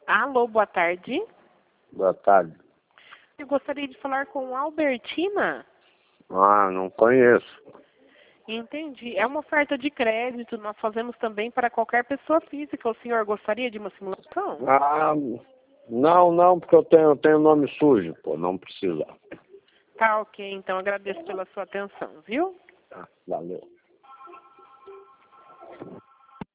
Alô, boa tarde. Boa tarde. Eu gostaria de falar com Albertina. Ah, não conheço. Entendi. É uma oferta de crédito. Nós fazemos também para qualquer pessoa física. O senhor gostaria de uma simulação? Ah, não, porque eu tenho nome sujo, pô, não precisa. Tá ok. Então agradeço pela sua atenção, viu? Tá, valeu.